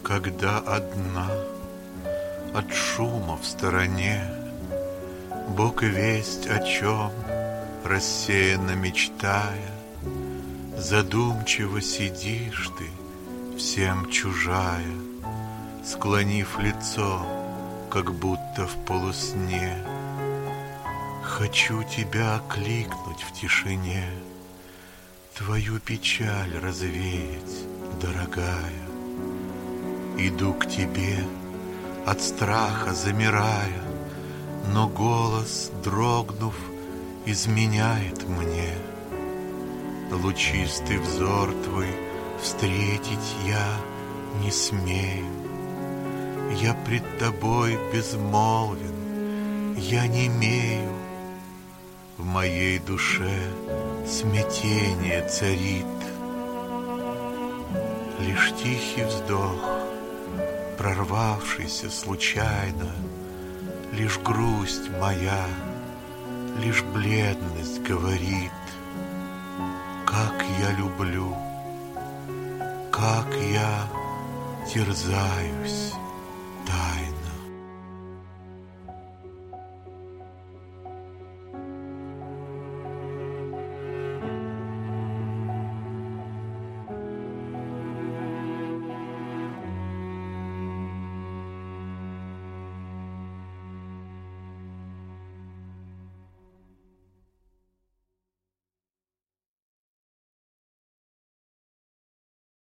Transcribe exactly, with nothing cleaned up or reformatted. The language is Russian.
Когда одна, от шума в стороне, Бог весть о чем, рассеянно мечтая, задумчиво сидишь ты, всем чужая, склонив лицо, как будто в полусне. Хочу тебя окликнуть в тишине, твою печаль развеять, дорогая. Иду к тебе, от страха замирая, но голос, дрогнув, изменяет мне. Лучистый взор твой встретить я не смею. Я пред тобой безмолвен, я немею. В моей душе смятение царит. Лишь тихий вздох, прорвавшийся случайно, лишь грусть моя, лишь бледность говорит: как я люблю, как я терзаюсь тайно.